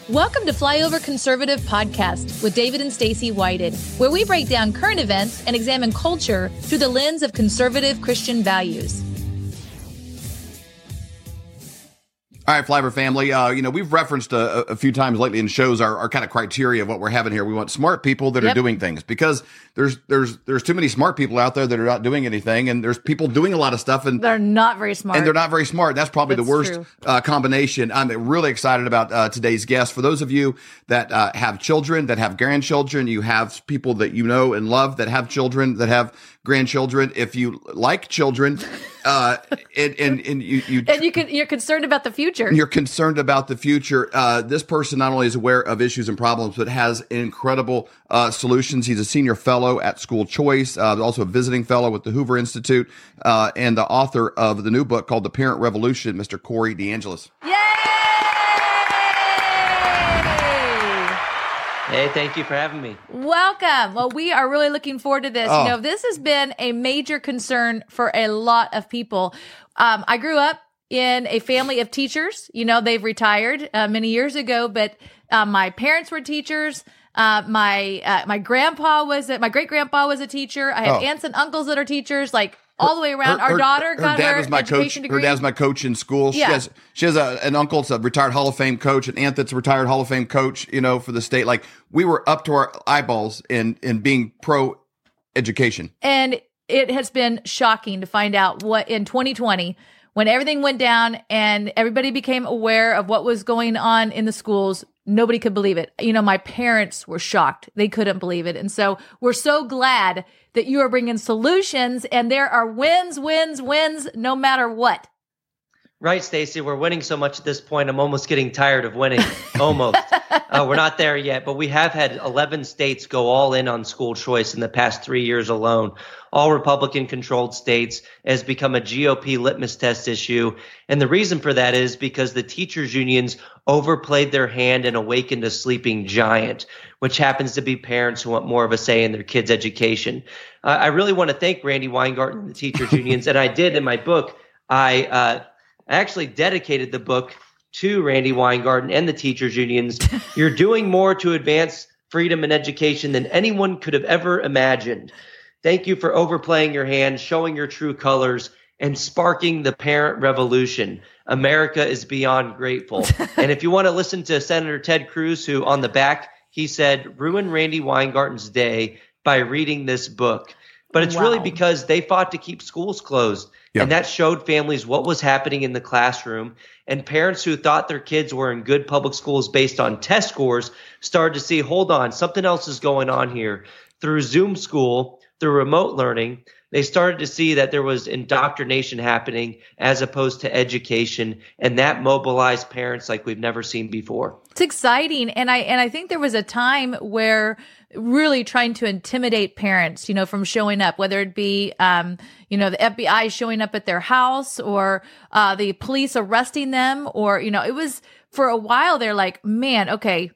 Welcome to Flyover Conservative Podcast with David and Stacy Whited, where we break down current events and examine culture through the lens of conservative Christian values. All right, Flyover family, we've referenced a few times lately in shows our kind of criteria of what we're having here. We want smart people that are doing things, because there's too many smart people out there that are not doing anything, and there's people doing a lot of stuff and they're not very smart. And they're not very smart. That's probably the worst combination. I'm really excited about today's guest. For those of you that have children, that have grandchildren, you have people that you know and love that have children, that have grandchildren. If you like children, you're concerned about the future. You're concerned about the future. This person not only is aware of issues and problems, but has incredible solutions. He's a senior fellow at School Choice, also a visiting fellow with the Hoover Institute, and the author of the new book called The Parent Revolution, Mr. Corey DeAngelis. Yay! Hey, thank you for having me. Welcome. Well, we are really looking forward to this. This has been a major concern for a lot of people. I grew up in a family of teachers. They've retired many years ago, but my parents were teachers. My great grandpa was a teacher. I have aunts and uncles that are teachers, all the way around. Our daughter got her education degree. Her dad's my coach in school. Yeah. She has an uncle that's a retired Hall of Fame coach, an aunt that's a retired Hall of Fame coach, for the state. We were up to our eyeballs in being pro education. And it has been shocking to find out what in 2020, when everything went down and everybody became aware of what was going on in the schools, nobody could believe it. My parents were shocked. They couldn't believe it. And so we're so glad that you are bringing solutions, and there are wins, no matter what. Right, Stacy. We're winning so much at this point, I'm almost getting tired of winning. Almost. We're not there yet, but we have had 11 states go all in on school choice in the past 3 years alone. All Republican-controlled states. It has become a GOP litmus test issue. And the reason for that is because the teachers' unions overplayed their hand and awakened a sleeping giant, which happens to be parents who want more of a say in their kids' education. I really want to thank Randi Weingarten and the teachers' unions, and I did in my book. I actually dedicated the book to Randi Weingarten and the teachers' unions. You're doing more to advance freedom and education than anyone could have ever imagined. Thank you for overplaying your hand, showing your true colors, and sparking the parent revolution. America is beyond grateful. And if you want to listen to Senator Ted Cruz, who on the back, he said, ruin Randi Weingarten's day by reading this book. But it's really because they fought to keep schools closed. Yep. And that showed families what was happening in the classroom. And parents who thought their kids were in good public schools based on test scores started to see, hold on, something else is going on here. Through Zoom school, through remote learning, they started to see that there was indoctrination happening as opposed to education, and that mobilized parents like we've never seen before. It's exciting. And I think there was a time where really trying to intimidate parents, from showing up, whether it be, the FBI showing up at their house or the police arresting them, or, it was for a while they're like, man, okay,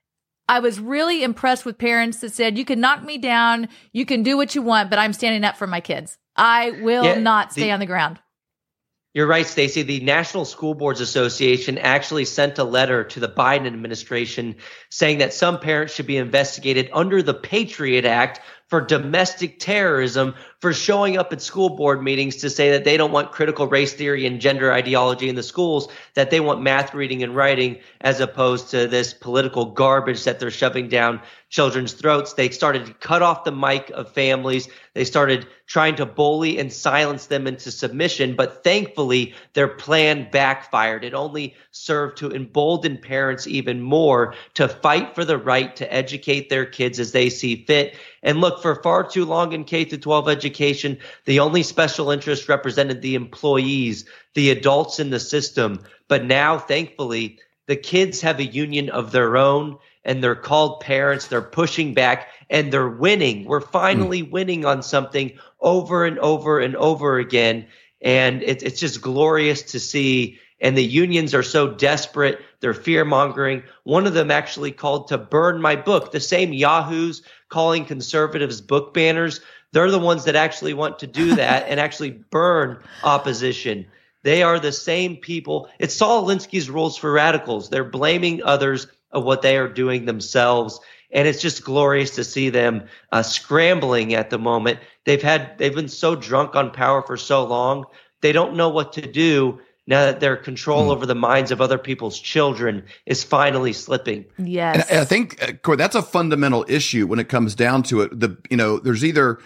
I was really impressed with parents that said, you can knock me down, you can do what you want, but I'm standing up for my kids. I will not stay on the ground. You're right, Stacy. The National School Boards Association actually sent a letter to the Biden administration saying that some parents should be investigated under the Patriot Act for domestic terrorism for showing up at school board meetings to say that they don't want critical race theory and gender ideology in the schools, that they want math, reading, and writing, as opposed to this political garbage that they're shoving down children's throats. They started to cut off the mic of families. They started trying to bully and silence them into submission. But thankfully, their plan backfired. It only served to embolden parents even more to fight for the right to educate their kids as they see fit. And look, for far too long in K-12 education, the only special interest represented the employees, the adults in the system. But now, thankfully, the kids have a union of their own, and they're called parents. They're pushing back, and they're winning. We're finally winning on something over and over and over again. And it's just glorious to see. And the unions are so desperate. They're fear-mongering. One of them actually called to burn my book. The same yahoos calling conservatives book banners, they're the ones that actually want to do that and actually burn opposition. They are the same people. It's Saul Alinsky's rules for radicals. They're blaming others of what they are doing themselves. And it's just glorious to see them scrambling at the moment. They've been so drunk on power for so long. They don't know what to do now that their control over the minds of other people's children is finally slipping. Yes. And I think, Corey, that's a fundamental issue when it comes down to it. There's either,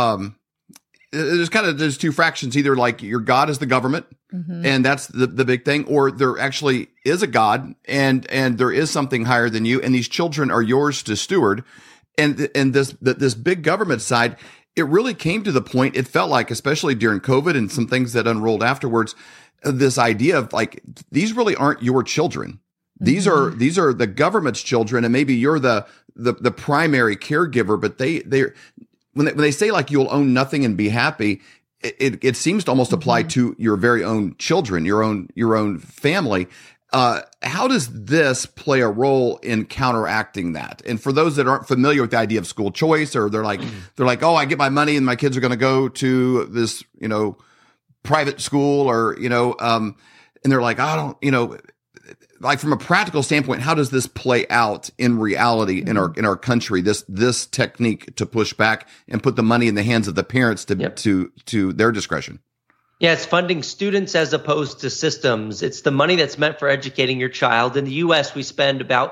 there's two fractions, either like your God is the government, and that's the big thing, or there actually is a God and there is something higher than you, and these children are yours to steward. And this big government side, it really came to the point, it felt like, especially during COVID and some things that unrolled afterwards, this idea of like, these really aren't your children. These are the government's children, and maybe you're the primary caregiver, but when they say like you'll own nothing and be happy, it seems to almost apply to your very own children, your own family. How does this play a role in counteracting that? And for those that aren't familiar with the idea of school choice, or they're like, oh, I get my money and my kids are going to go to this, private school, or, and they're like, I don't, like from a practical standpoint, how does this play out in reality in our country? This technique to push back and put the money in the hands of the parents to their discretion. Yeah, it's funding students as opposed to systems. It's the money that's meant for educating your child. In the U.S., we spend about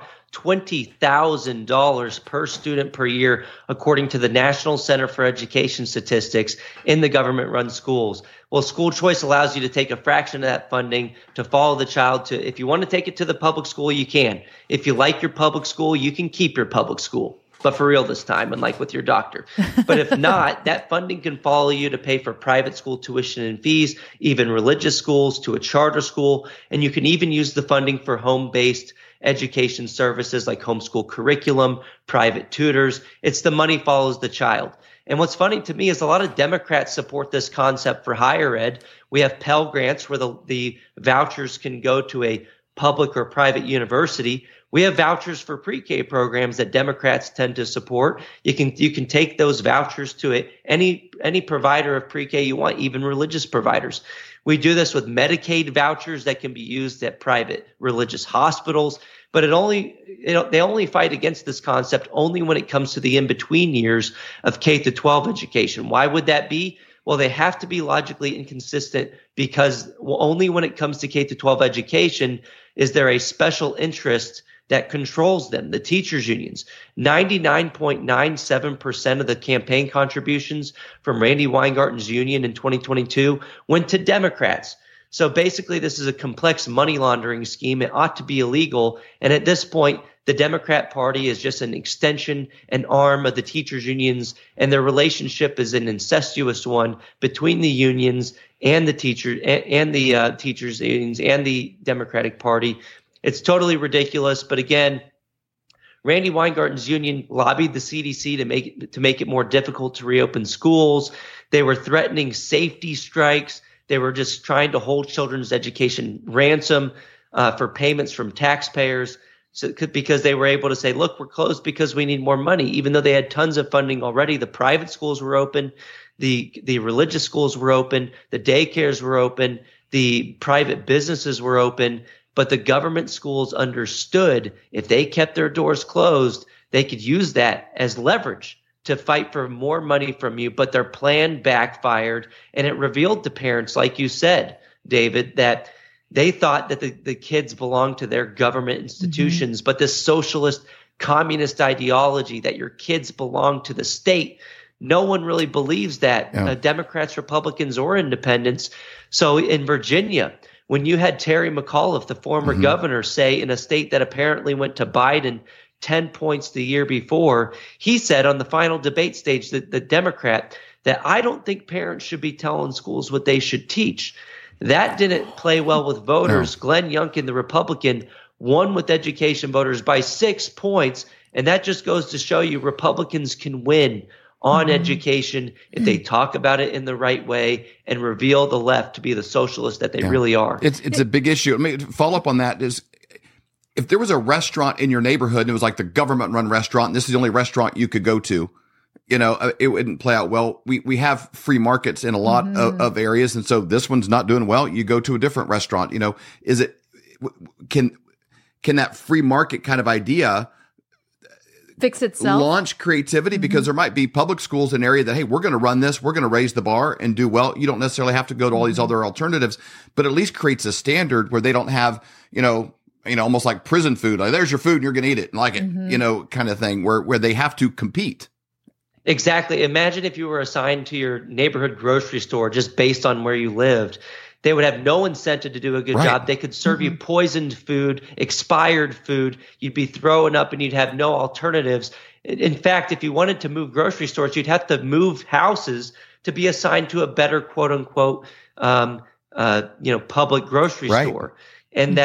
$20,000 per student per year, according to the National Center for Education Statistics, in the government-run schools. Well, school choice allows you to take a fraction of that funding to follow the child to, if you want to take it to the public school, you can. If you like your public school, you can keep your public school. But for real this time, unlike with your doctor. But if not, that funding can follow you to pay for private school tuition and fees, even religious schools, to a charter school. And you can even use the funding for home-based education services like homeschool curriculum, private tutors. It's the money follows the child. And what's funny to me is a lot of Democrats support this concept for higher ed. We have Pell Grants where the vouchers can go to a public or private university. We have vouchers for pre-K programs that Democrats tend to support. You can take those vouchers to any provider of pre-K you want, even religious providers. We do this with Medicaid vouchers that can be used at private religious hospitals, but they only fight against this concept only when it comes to the in-between years of K through 12 education. Why would that be? Well, they have to be logically inconsistent because only when it comes to K through 12 education is there a special interest that controls them, the teachers' unions. 99.97% of the campaign contributions from Randy Weingarten's union in 2022 went to Democrats. So basically, this is a complex money laundering scheme. It ought to be illegal. And at this point, the Democrat Party is just an extension, an arm of the teachers' unions, and their relationship is an incestuous one between the unions and the teachers unions and the Democratic Party. It's totally ridiculous. But again, Randy Weingarten's union lobbied the CDC to make it more difficult to reopen schools. They were threatening safety strikes. They were just trying to hold children's education ransom for payments from taxpayers. Because they were able to say, look, we're closed because we need more money, even though they had tons of funding already. The private schools were open. The religious schools were open. The daycares were open. The private businesses were open. But the government schools understood if they kept their doors closed, they could use that as leverage to fight for more money from you. But their plan backfired, and it revealed to parents, like you said, David, that they thought that the kids belonged to their government institutions, but this socialist communist ideology that your kids belong to the state, no one really believes that, Democrats, Republicans, or independents. So in Virginia, when you had Terry McAuliffe, the former governor, say in a state that apparently went to Biden 10 points the year before, he said on the final debate stage, that the Democrat, that I don't think parents should be telling schools what they should teach. That didn't play well with voters. No. Glenn Youngkin, the Republican, won with education voters by 6 points. And that just goes to show you Republicans can win on education if they talk about it in the right way and reveal the left to be the socialists that they really are. It's a big issue. I mean, follow up on that is, if there was a restaurant in your neighborhood and it was like the government run restaurant, and this is the only restaurant you could go to, it wouldn't play out well. We have free markets in a lot of areas. And so this one's not doing well. You go to a different restaurant, can can that free market kind of idea fix itself, launch creativity? Because there might be public schools in an area that, hey, we're going to run this, we're going to raise the bar and do well. You don't necessarily have to go to all these other alternatives, but at least creates a standard where they don't have, almost like prison food. Like, there's your food and you're going to eat it and like it, kind of thing where they have to compete. Exactly. Imagine if you were assigned to your neighborhood grocery store just based on where you lived. They would have no incentive to do a good job. They could serve you poisoned food, expired food. You'd be throwing up and you'd have no alternatives. In fact, if you wanted to move grocery stores, you'd have to move houses to be assigned to a better quote unquote, public grocery store. And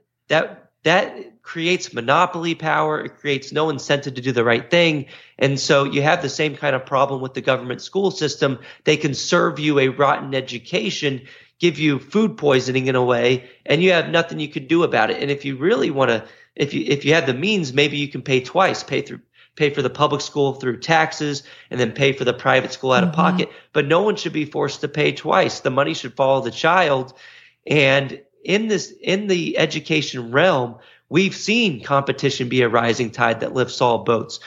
that creates monopoly power. It creates no incentive to do the right thing. And so you have the same kind of problem with the government school system. They can serve you a rotten education, give you food poisoning in a way, and you have nothing you could do about it. And if you really want to, if you have the means, maybe you can pay twice, pay for the public school through taxes and then pay for the private school out of pocket. But no one should be forced to pay twice. The money should follow the child. And in the education realm, we've seen competition be a rising tide that lifts all boats.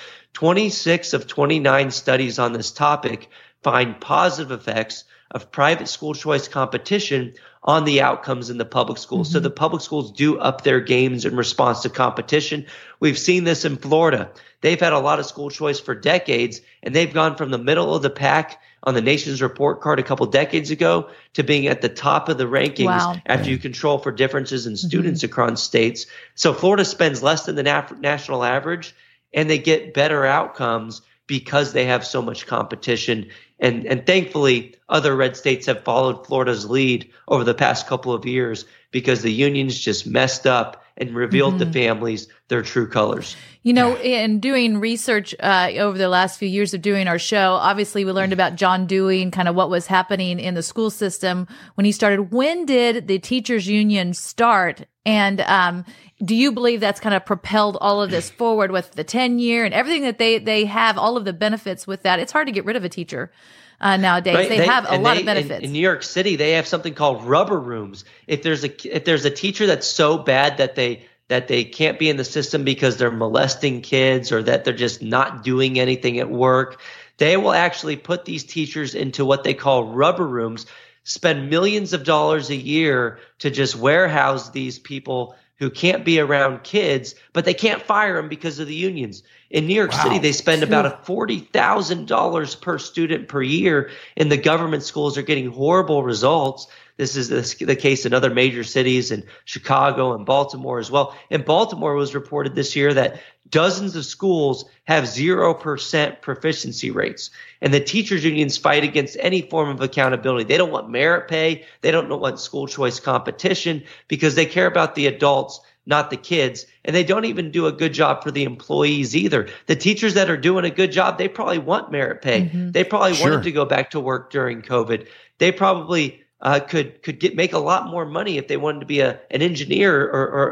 26 of 29 studies on this topic find positive effects of private school choice competition on the outcomes in the public schools. So the public schools do up their games in response to competition. We've seen this in Florida. They've had a lot of school choice for decades, and they've gone from the middle of the pack on the nation's report card a couple decades ago to being at the top of the rankings after you control for differences in students across states. So Florida spends less than the national average, and they get better outcomes because they have so much competition. And thankfully, other red states have followed Florida's lead over the past couple of years because the unions just messed up and revealed to families their true colors. In doing research over the last few years of doing our show, obviously we learned about John Dewey and kind of what was happening in the school system when he started. When did the teachers union start? And do you believe that's kind of propelled all of this forward with the 10-year and everything that they have, all of the benefits with that? It's hard to get rid of a teacher nowadays. Right. They have a lot of benefits. In New York City, they have something called rubber rooms. If there's a teacher that's so bad that they can't be in the system because they're molesting kids or that they're just not doing anything at work, they will actually put these teachers into what they call rubber rooms, spend millions of dollars a year to just warehouse these people who can't be around kids, but they can't fire them because of the unions. In New York City, they spend about $40,000 per student per year, and the government schools are getting horrible results. This is the case in other major cities, in Chicago and Baltimore as well. In Baltimore, it was reported this year that dozens of schools have 0% proficiency rates. And the teachers unions fight against any form of accountability. They don't want merit pay. They don't want school choice competition because they care about the adults, not the kids. And they don't even do a good job for the employees either. The teachers that are doing a good job, they probably want merit pay. They probably wanted to go back to work during COVID. They probably could make a lot more money if they wanted to be an engineer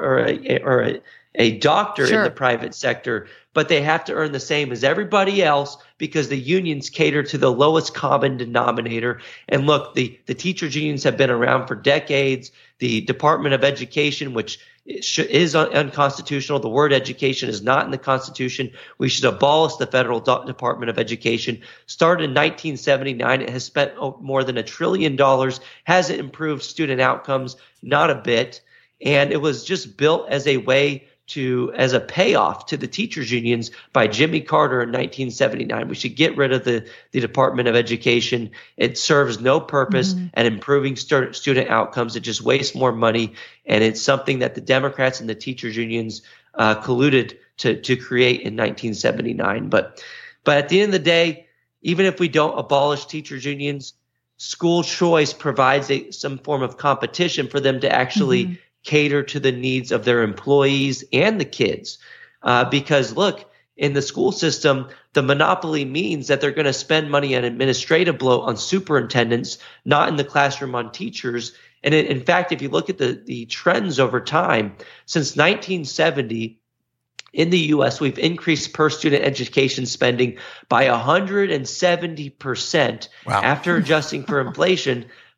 or a doctor in the private sector, but they have to earn the same as everybody else because the unions cater to the lowest common denominator. And look, the teachers unions have been around for decades. The Department of Education, which is unconstitutional. The word education is not in the Constitution. We should abolish the federal Department of Education. Started in 1979. It has spent more than $1 trillion. Has it improved student outcomes? Not a bit. And it was just built as a way as a payoff to the teachers unions by Jimmy Carter in 1979. We should get rid of the Department of Education. It serves no purpose at improving student outcomes. It just wastes more money. And it's something that the Democrats and the teachers unions colluded to create in 1979. But at the end of the day, even if we don't abolish teachers unions, school choice provides some form of competition for them to actually cater to the needs of their employees and the kids. Because look, in the school system, the monopoly means that they're going to spend money on administrative bloat on superintendents, not in the classroom on teachers. And in fact, if you look at the trends over time, since 1970, in the U.S., we've increased per student education spending by 170% after adjusting for inflation.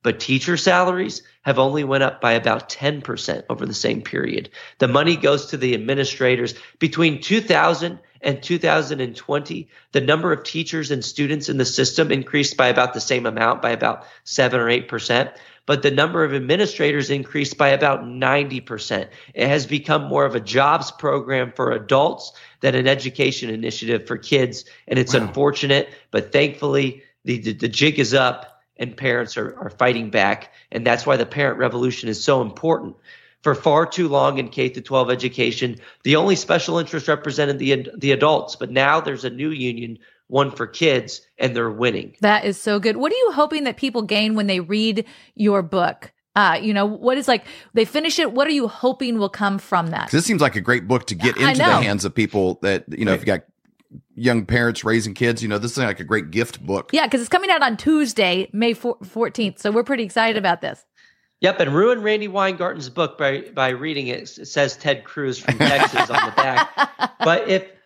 but teacher salaries have only went up by about 10% over the same period. The money goes to the administrators. Between 2000 and 2020, the number of teachers and students in the system increased by about the same amount, by about 7 or 8%. But the number of administrators increased by about 90%. It has become more of a jobs program for adults than an education initiative for kids. And it's unfortunate, but thankfully the jig is up and parents are fighting back. And that's why the parent revolution is so important. For far too long in K-12 education, the only special interest represented the adults. But now there's a new union, one for kids, and they're winning. That is so good. What are you hoping that people gain when they read your book? What is they finish it? What are you hoping will come from that? This seems like a great book to get into the hands of people that, if you got young parents raising kids, this is like a great gift book. Yeah, because it's coming out on Tuesday, May 14th. So we're pretty excited about this. Yep, and ruin Randi Weingarten's book by reading it. It says Ted Cruz from Texas on the back. But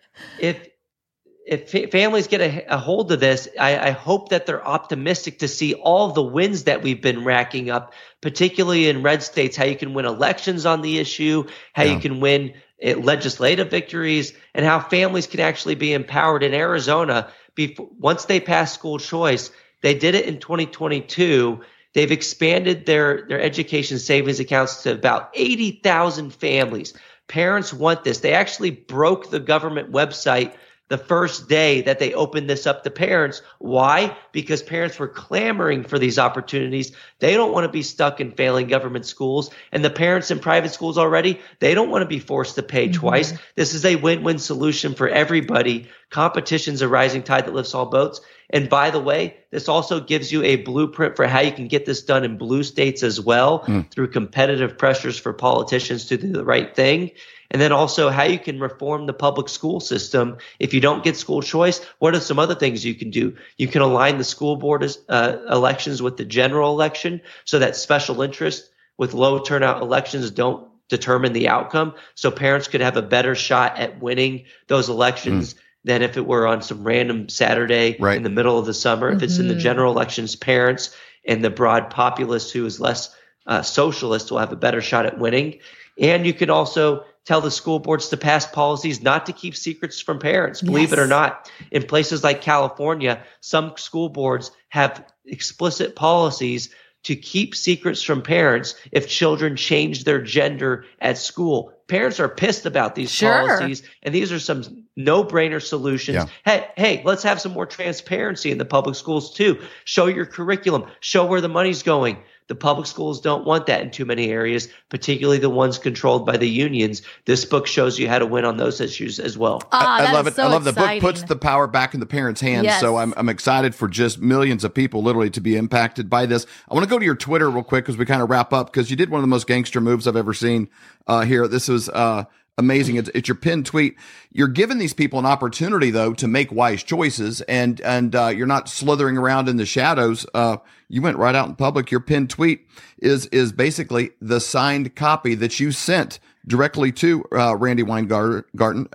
if families get a hold of this, I hope that they're optimistic to see all the wins that we've been racking up, particularly in red states, how you can win elections on the issue, how you can win legislative victories, and how families can actually be empowered. In Arizona, once they pass school choice, they did it in 2022. They've expanded their education savings accounts to about 80,000 families. Parents want this. They actually broke the government website the first day that they opened this up to parents. Why? Because parents were clamoring for these opportunities. They don't want to be stuck in failing government schools. And the parents in private schools already, they don't want to be forced to pay twice. This is a win-win solution for everybody. Competition's a rising tide that lifts all boats. And by the way, this also gives you a blueprint for how you can get this done in blue states as well through competitive pressures for politicians to do the right thing. And then also how you can reform the public school system. If you don't get school choice, what are some other things you can do? You can align the school board elections with the general election so that special interest with low turnout elections don't determine the outcome. So parents could have a better shot at winning those elections than if it were on some random Saturday in the middle of the summer. If it's in the general elections, parents and the broad populace who is less socialist will have a better shot at winning. And you could also tell the school boards to pass policies not to keep secrets from parents. Believe it or not, in places like California, some school boards have explicit policies to keep secrets from parents if children change their gender at school. Parents are pissed about these policies, and these are some no-brainer solutions. Hey, let's have some more transparency in the public schools too. Show your curriculum. Show where the money's going. The public schools don't want that in too many areas, particularly the ones controlled by the unions. This book shows you how to win on those issues as well. I love it. I love the book puts the power back in the parents' hands. Yes. So I'm excited for just millions of people literally to be impacted by this. I want to go to your Twitter real quick as we kind of wrap up, because you did one of the most gangster moves I've ever seen here. This was amazing. It's your pinned tweet. You're giving these people an opportunity, though, to make wise choices, and you're not slithering around in the shadows. You went right out in public. Your pinned tweet is basically the signed copy that you sent directly to Randi Weingarten.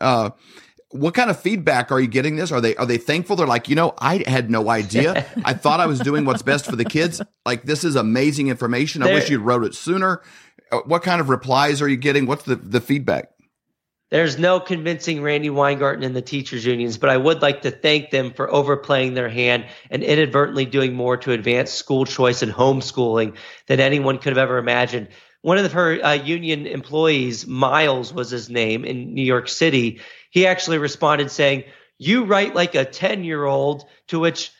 What kind of feedback are you getting this? Are they thankful? They're like, I had no idea. I thought I was doing what's best for the kids. Like, this is amazing information. I wish you'd wrote it sooner. What kind of replies are you getting? What's the feedback? There's no convincing Randi Weingarten and the teachers unions, but I would like to thank them for overplaying their hand and inadvertently doing more to advance school choice and homeschooling than anyone could have ever imagined. One of her union employees, Miles was his name, in New York City, he actually responded saying, "You write like a 10-year-old," to which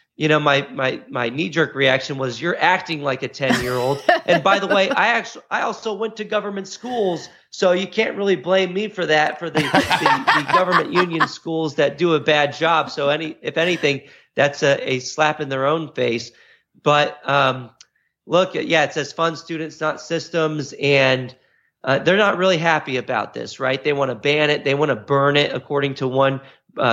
my knee-jerk reaction was, "You're acting like a 10-year-old." And by the way, I also went to government schools, so you can't really blame me for that, for the government union schools that do a bad job. So if anything, that's a slap in their own face. But look, it says fund students, not systems, and they're not really happy about this, right? They want to ban it. They want to burn it, according to one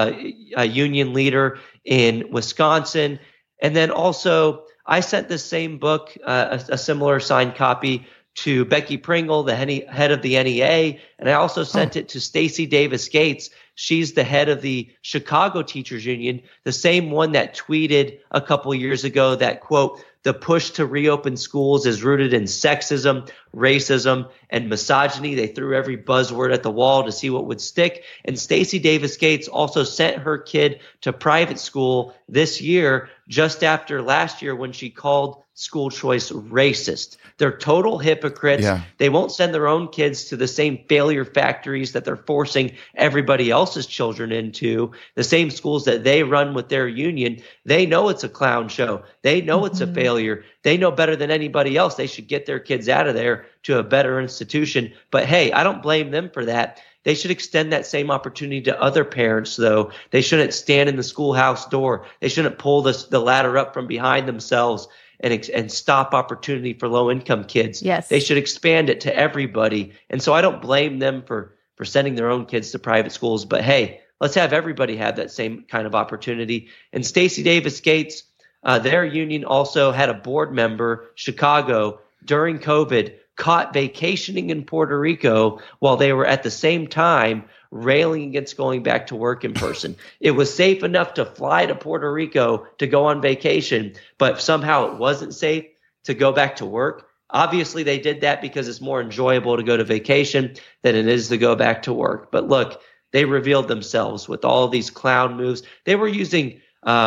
a union leader in Wisconsin. And then also, I sent this same book, a similar signed copy, to Becky Pringle, the head of the NEA, and I also sent it to Stacey Davis Gates. She's the head of the Chicago Teachers Union, the same one that tweeted a couple years ago that, quote, the push to reopen schools is rooted in sexism, racism, and misogyny. They threw every buzzword at the wall to see what would stick. And Stacey Davis Gates also sent her kid to private school this year, just after last year when she called school choice racist. They're total hypocrites. Yeah. They won't send their own kids to the same failure factories that they're forcing everybody else's children into, the same schools that they run with their union. They know it's a clown show. They know it's a failure. They know better than anybody else they should get their kids out of there to a better institution. But hey, I don't blame them for that. They should extend that same opportunity to other parents, though. They shouldn't stand in the schoolhouse door. They shouldn't pull the ladder up from behind themselves and stop opportunity for low-income kids. Yes. They should expand it to everybody. And so I don't blame them for sending their own kids to private schools. But hey, let's have everybody have that same kind of opportunity. And Stacey Davis Gates, their union also had a board member, Chicago, during COVID, caught vacationing in Puerto Rico while they were at the same time railing against going back to work in person. It was safe enough to fly to Puerto Rico to go on vacation, but somehow it wasn't safe to go back to work. Obviously, they did that because it's more enjoyable to go to vacation than it is to go back to work. But look, they revealed themselves with all of these clown moves. They were using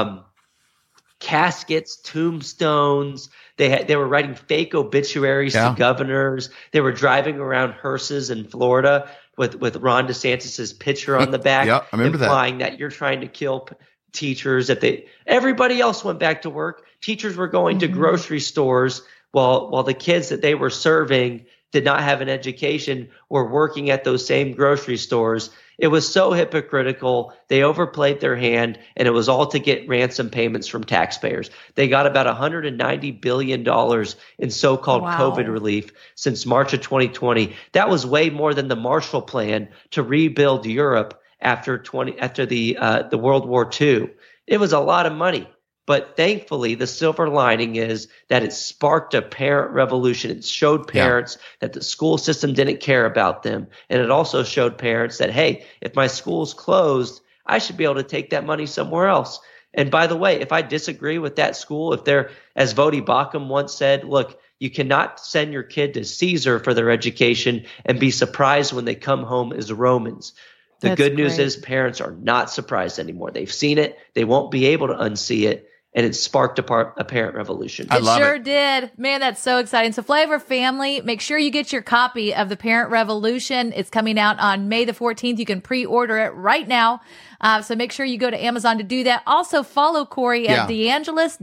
caskets, tombstones. They were writing fake obituaries to governors. They were driving around hearses in Florida with Ron DeSantis's picture on the back, I remember implying that you're trying to kill teachers. Everybody else went back to work. Teachers were going to grocery stores while the kids that they were serving did not have an education were working at those same grocery stores. It was so hypocritical. They overplayed their hand, and it was all to get ransom payments from taxpayers. They got about $190 billion in so-called COVID relief since March of 2020. That was way more than the Marshall Plan to rebuild Europe after the World War II. It was a lot of money. But thankfully, the silver lining is that it sparked a parent revolution. It showed parents that the school system didn't care about them. And it also showed parents that, hey, if my school's closed, I should be able to take that money somewhere else. And by the way, if I disagree with that school, if they're, as Vodi Bakum once said, look, you cannot send your kid to Caesar for their education and be surprised when they come home as Romans. The good news is parents are not surprised anymore. They've seen it. They won't be able to unsee it. And it sparked a parent revolution. It sure did. Man, that's so exciting. So Flyover family, make sure you get your copy of The Parent Revolution. It's coming out on May the 14th. You can pre-order it right now. So make sure you go to Amazon to do that. Also follow Corey at DeAngelis,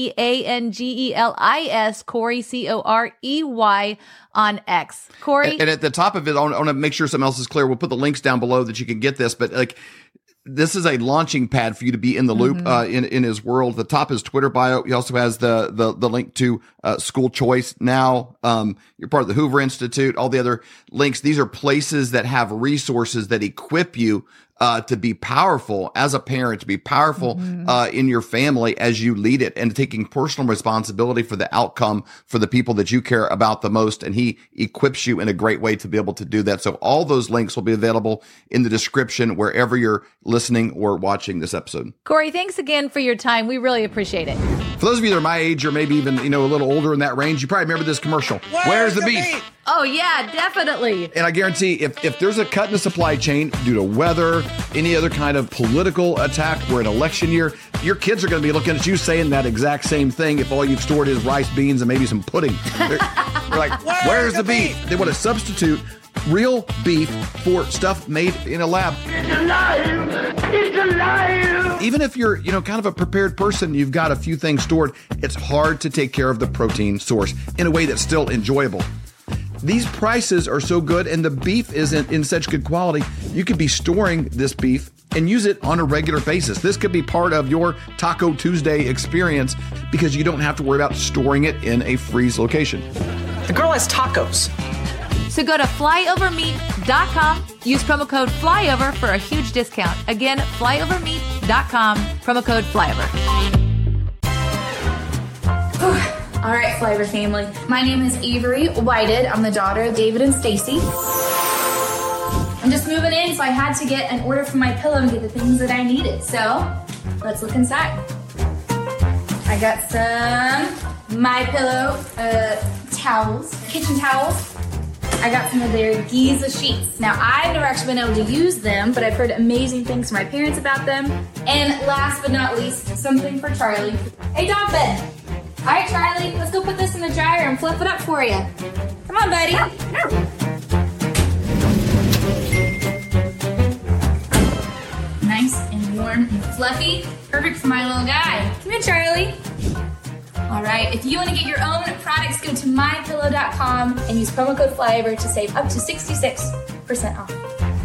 DeAngelis, Corey, Corey on X. Corey? And at the top of it, I want to make sure something else is clear. We'll put the links down below that you can get this, but this is a launching pad for you to be in the loop in his world. The top is Twitter bio. He also has the link to School Choice Now. You're part of the Hoover Institute, all the other links. These are places that have resources that equip you to be powerful as a parent, to be powerful in your family as you lead it, and taking personal responsibility for the outcome for the people that you care about the most. And he equips you in a great way to be able to do that. So all those links will be available in the description wherever you're listening or watching this episode. Corey, thanks again for your time. We really appreciate it. For those of you that are my age or maybe even, a little older in that range, you probably remember this commercial. Where's the beef? Oh, yeah, definitely. And I guarantee if there's a cut in the supply chain due to weather, any other kind of political attack, we're in election year, your kids are going to be looking at you saying that exact same thing if all you've stored is rice, beans, and maybe some pudding. They're like, where's the beef? They want to substitute real beef for stuff made in a lab. It's alive! It's alive! Even if you're, kind of a prepared person, you've got a few things stored, it's hard to take care of the protein source in a way that's still enjoyable. These prices are so good and the beef isn't in such good quality, you could be storing this beef and use it on a regular basis. This could be part of your Taco Tuesday experience because you don't have to worry about storing it in a freeze location. The girl has tacos. So go to flyovermeat.com, use promo code FLYOVER for a huge discount. Again, flyovermeat.com, promo code FLYOVER. All right, Flyover family. My name is Avery Whited. I'm the daughter of David and Stacy. I'm just moving in, so I had to get an order for my pillow and get the things that I needed. So let's look inside. I got some My Pillow towels, kitchen towels. I got some of their Giza sheets. Now, I've never actually been able to use them, but I've heard amazing things from my parents about them. And last but not least, something for Charlie. Hey, dog bed. All right, Charlie, let's go put this in the dryer and fluff it up for you. Come on, buddy. Nice and warm and fluffy. Perfect for my little guy. Come here, Charlie. All right, if you want to get your own products, go to mypillow.com and use promo code FLYOVER to save up to 66% off.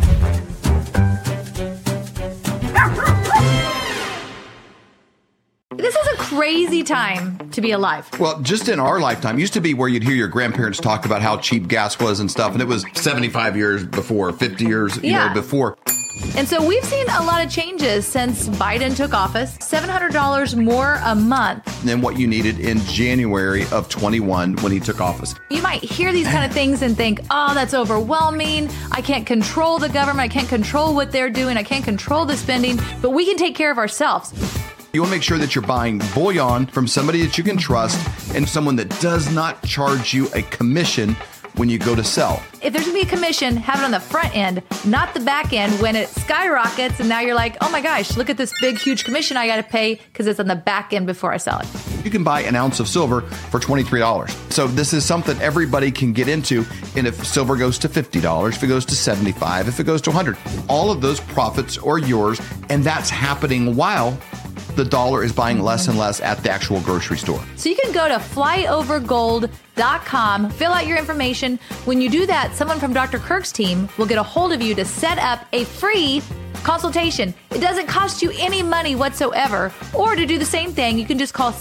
This is a crazy time to be alive. Well, just in our lifetime, used to be where you'd hear your grandparents talk about how cheap gas was and stuff, and it was 75 years before, 50 years before. And so we've seen a lot of changes since Biden took office. $700 more a month than what you needed in January of 21 when he took office. You might hear these kind of things and think, oh, that's overwhelming. I can't control the government. I can't control what they're doing. I can't control the spending, but we can take care of ourselves. You want to make sure that you're buying bullion from somebody that you can trust and someone that does not charge you a commission when you go to sell. If there's going to be a commission, have it on the front end, not the back end when it skyrockets and now you're like, oh my gosh, look at this big, huge commission I got to pay because it's on the back end before I sell it. You can buy an ounce of silver for $23. So this is something everybody can get into. And if silver goes to $50, if it goes to $75, if it goes to $100, all of those profits are yours. And that's happening while the dollar is buying less and less at the actual grocery store. So you can go to flyovergold.com, fill out your information. When you do that, someone from Dr. Kirk's team will get a hold of you to set up a free consultation. It doesn't cost you any money whatsoever. Or to do the same thing, you can just call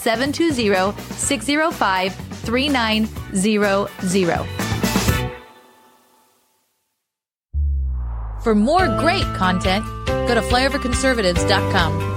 720-605-3900. For more great content, go to flyoverconservatives.com.